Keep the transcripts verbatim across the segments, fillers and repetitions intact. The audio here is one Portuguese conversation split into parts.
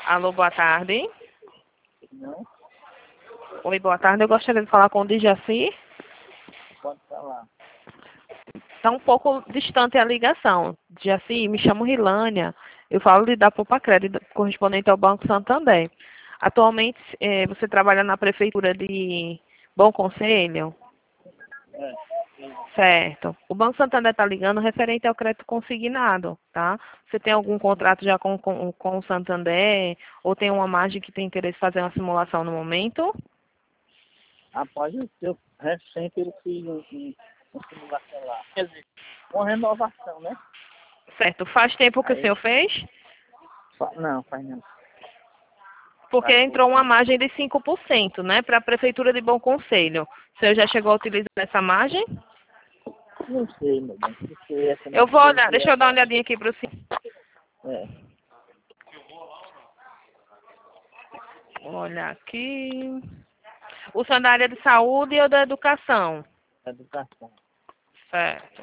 Alô, boa tarde. Não? Oi, boa tarde. Eu gostaria de falar com o Dijaci. Pode falar. Está um pouco distante a ligação. Dijaci, me chamo Rilânia. Eu falo de da Poupa Crédito, correspondente ao Banco Santander. Atualmente, eh, você trabalha na Prefeitura de Bom Conselho? É. Certo. O Banco Santander está ligando referente ao crédito consignado, tá? Você tem algum contrato já com, com, com o Santander? Ou tem uma margem que tem interesse em fazer uma simulação no momento? Após o seu recente, ele fez um, um, um simulação lá. Quer dizer, uma renovação, né? Certo. Faz tempo que o Aí, senhor fez? fa- não, faz não. Porque Faz entrou pouco. uma margem de cinco por cento, né? Para a Prefeitura de Bom Conselho. O senhor já chegou a utilizar essa margem? Não sei, meu bem. Não sei, essa Eu vou olhar. metodologia Deixa eu dar uma agora. olhadinha aqui para o senhor. É. Vou olhar aqui. O senhor é da área de saúde ou da educação? Educação. Certo.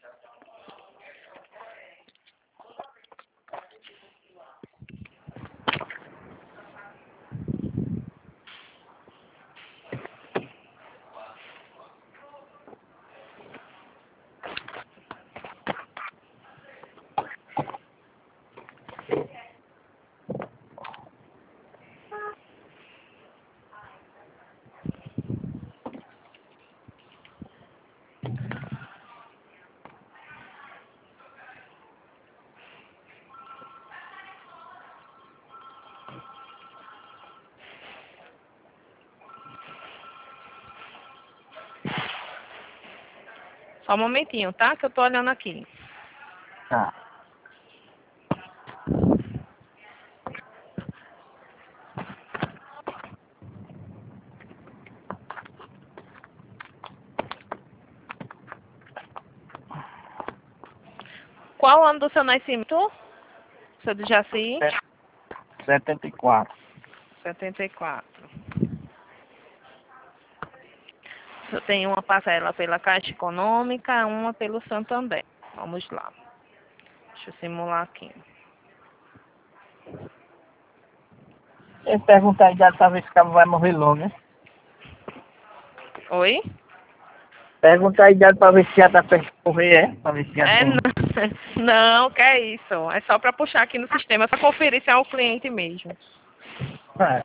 Só um momentinho, tá? Que eu tô olhando aqui. Tá. Qual o ano do seu nascimento? Seu de Jaci? setenta e quatro. setenta e quatro. Eu tenho uma parcela pela Caixa Econômica, uma pelo Santander. Vamos lá. Deixa eu simular aqui. Ele perguntar a idade pra ver se o cabo vai morrer logo, né? Oi? Perguntar a idade pra ver se já tá perto de morrer, é? Pra ver se já É, tem. não, não, que é isso. É só para puxar aqui no sistema, para conferir se é o cliente mesmo. É.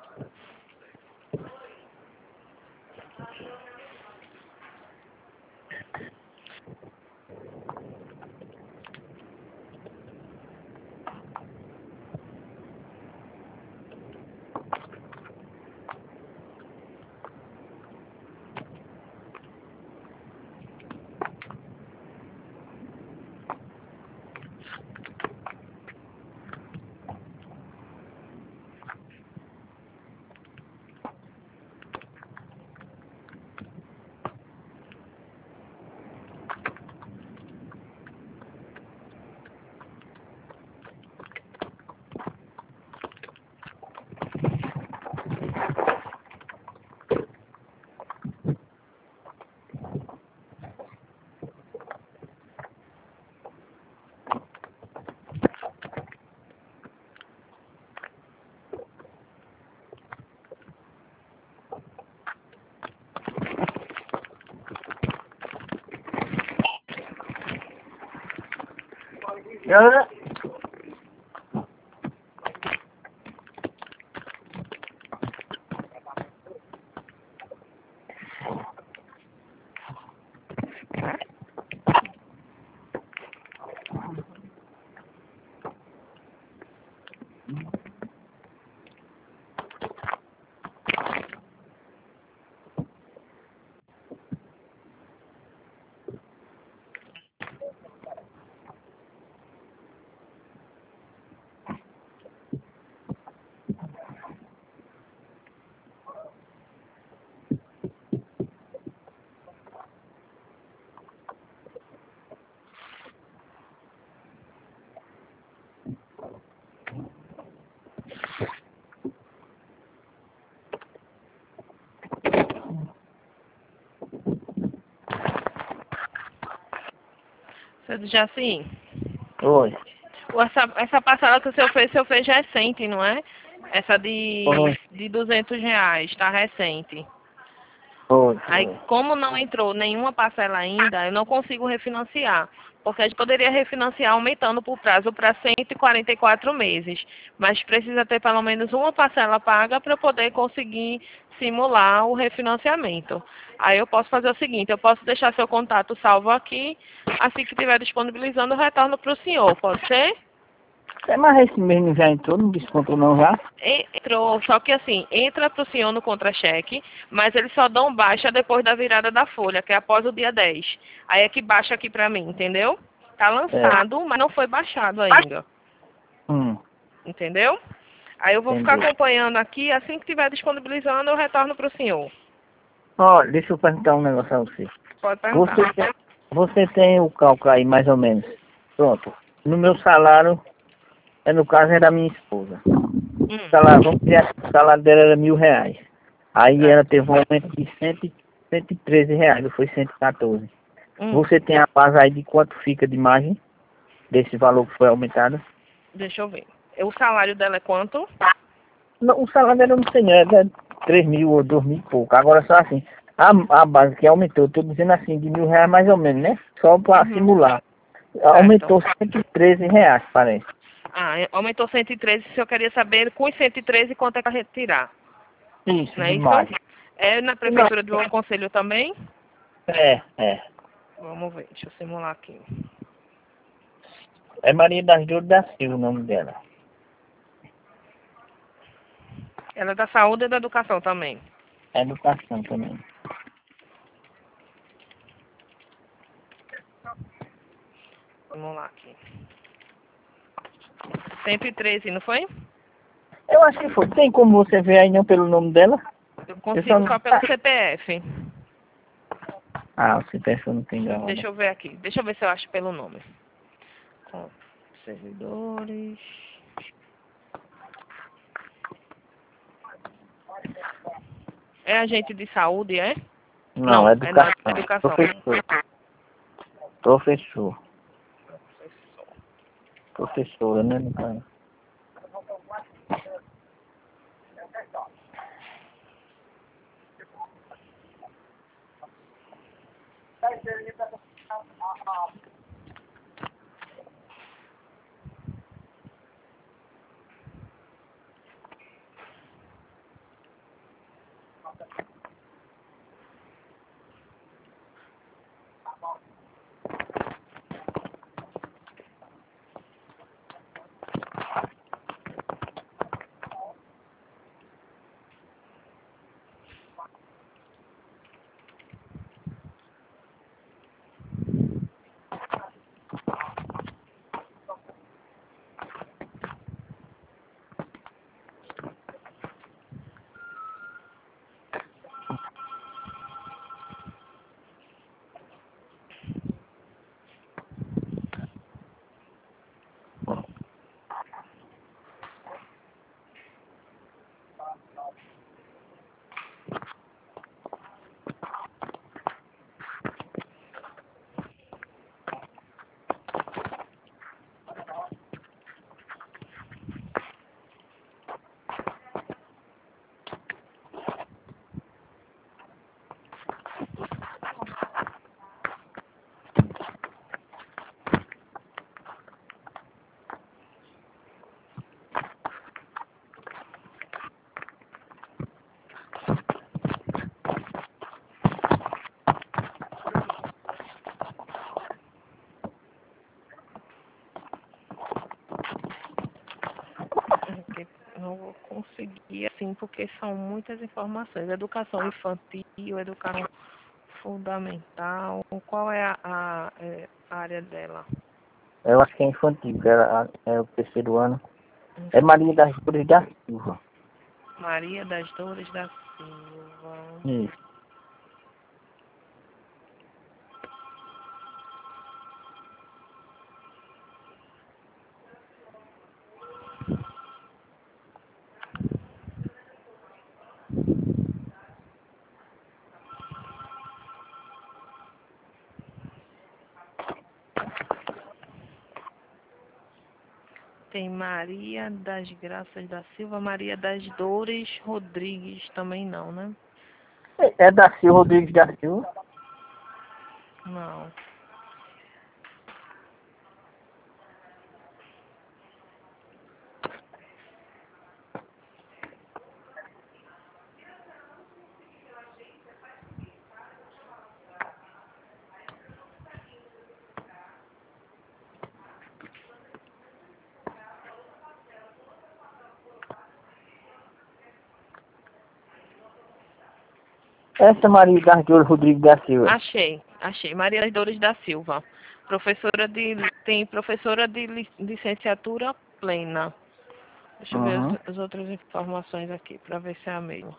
Eu, Seu de Jaci, Oi. essa, essa parcela que o senhor fez, o senhor fez recente, não é? Essa de, Foi, de duzentos reais, tá recente. foi, Aí, foi. como não entrou nenhuma parcela ainda, eu não consigo refinanciar. Porque a gente poderia refinanciar aumentando por prazo para cento e quarenta e quatro meses. Mas precisa ter pelo menos uma parcela paga para poder conseguir simular o refinanciamento. Aí eu posso fazer o seguinte, eu posso deixar seu contato salvo aqui, assim que estiver disponibilizando, eu retorno para o senhor, pode ser? É, mas esse mesmo já entrou no desconto não já? Entrou, só que assim, entra para o senhor no contra-cheque, mas eles só dão baixa depois da virada da folha, que é após o dia dez. Aí é que baixa aqui para mim, entendeu? Tá É. lançado, mas não foi baixado ainda, Hum, entendeu? Aí eu vou ficar entendi. acompanhando aqui, assim que estiver disponibilizando, eu retorno para o senhor. Ó, deixa eu perguntar um negócio a você. Pode perguntar. Você tem, você tem o cálculo aí, mais ou menos. Pronto. No meu salário, é no caso é da minha esposa. O Hum, salário, vamos dizer, assim, o salário dela era mil reais. Aí ela certo. teve um aumento de cem, cento e treze reais, ou foi cento e quatorze. Hum, Você tem a base aí de quanto fica de margem desse valor que foi aumentado? deixa eu ver. O salário dela é quanto? Não, o salário dela não sei, não, é de três mil ou dois mil e pouco. Agora só assim, a, a base que aumentou, estou dizendo assim, de mil reais mais ou menos, né? Só para Uhum, simular. certo. Aumentou cento e treze reais, parece. Ah, aumentou cento e treze, se eu queria saber com os cento e treze quanto é que vai retirar. Isso, Não é de isso? margem. É na prefeitura do Bom Conselho também? É, é. Vamos ver, deixa eu simular aqui. É Maria das Dores da Silva o nome dela. Ela é da saúde e da educação também. É educação também. Vamos lá aqui. cento e treze, não foi? Eu acho que foi. Tem como você ver aí não pelo nome dela? Eu Eu só consigo não... só pelo C P F. Ah, você pensou não tem gravada. Deixa eu ver aqui. Deixa eu ver se eu acho pelo nome. Com servidores. É agente de saúde, é? Não, Não, é é na educação. educação. Professor. Professor. Professora, né, no caso? Porque não vou conseguir, assim, porque são muitas informações. Educação infantil, educação fundamental. Qual é a, a, é, a área dela? Eu acho que é infantil, que era, é o terceiro ano. É Maria Infantil. das Dores da Silva. Maria das Dores da Silva. Isso. Tem Maria das Graças da Silva, Maria das Dores Rodrigues também não, né? É é da Silva Rodrigues da Silva. Não. Essa Maria das Dores Rodrigues da Silva. Achei, achei. Maria das Dores da Silva. Professora de, tem professora de li- licenciatura plena. Deixa eu ver Uhum. as, as outras informações aqui, para ver se é a mesma.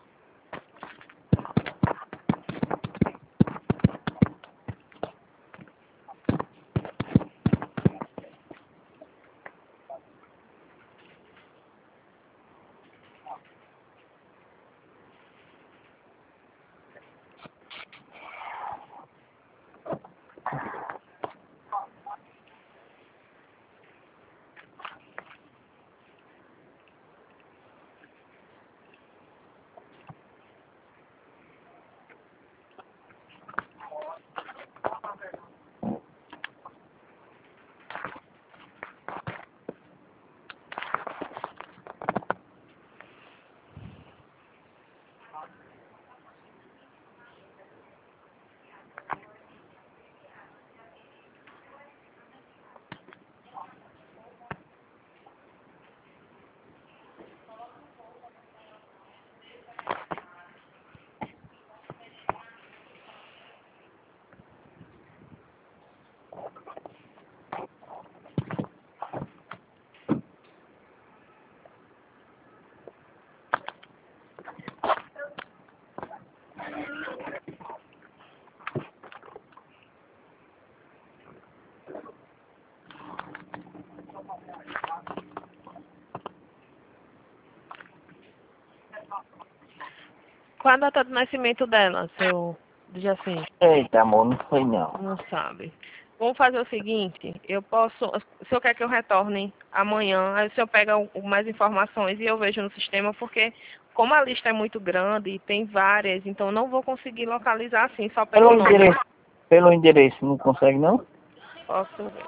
Qual a data do nascimento dela, seu Jaci? Eita, amor, não foi não. Não sabe. Vamos fazer o seguinte, eu posso, o senhor quer que eu retorne amanhã, aí o senhor pega o- o mais informações e eu vejo no sistema, porque como a lista é muito grande e tem várias, então eu não vou conseguir localizar assim, só pelo Pelo nome. endereço, pelo endereço, não consegue não? Posso ver.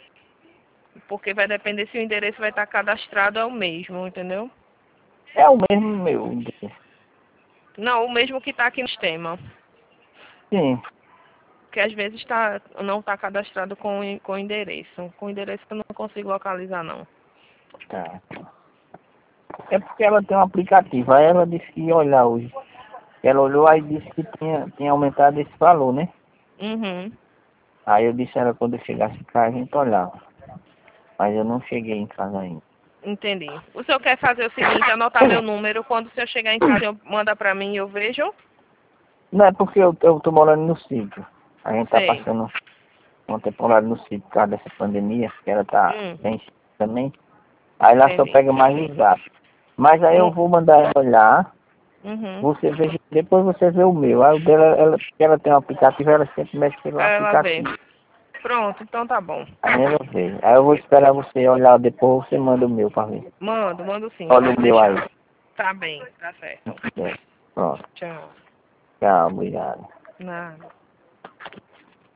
Porque vai depender se o endereço vai estar cadastrado é o mesmo, entendeu? É o mesmo meu endereço. Não, o mesmo que está aqui no sistema. Sim, Porque às vezes tá, não está cadastrado com, o- com o endereço. Com o endereço que eu não consigo localizar, não. tá. É porque ela tem um aplicativo, aí ela disse que ia olhar hoje. Ela olhou aí disse que tinha, tinha aumentado esse valor, né? Uhum. Aí eu disse a ela quando eu chegasse em casa a gente olhava. Mas eu não cheguei em casa ainda. Entendi. O senhor quer fazer o seguinte, anotar meu número, quando o senhor chegar em casa, eu manda pra mim e eu vejo? Não é porque eu, eu tô morando no sítio. A gente tá Sei. passando uma temporada no sítio por causa dessa pandemia, que ela tá Hum, bem cheia também. Aí lá só entendi. pega mais os gatos. Mas aí eu Hum, vou mandar ela olhar, Uhum. você vê, depois você vê o meu. Aí o dela, ela, porque ela tem um aplicativo, ela sempre mexe pelo Aí ela vê. aplicativo. Pronto, então tá bom. Aí ela vê. Aí eu vou esperar você olhar depois, você manda o meu pra ver. Mando, mando sim, Olha pode o meu aí. deixar. Tá bem, tá certo. É, pronto. Tchau. Tchau, obrigado. Nada.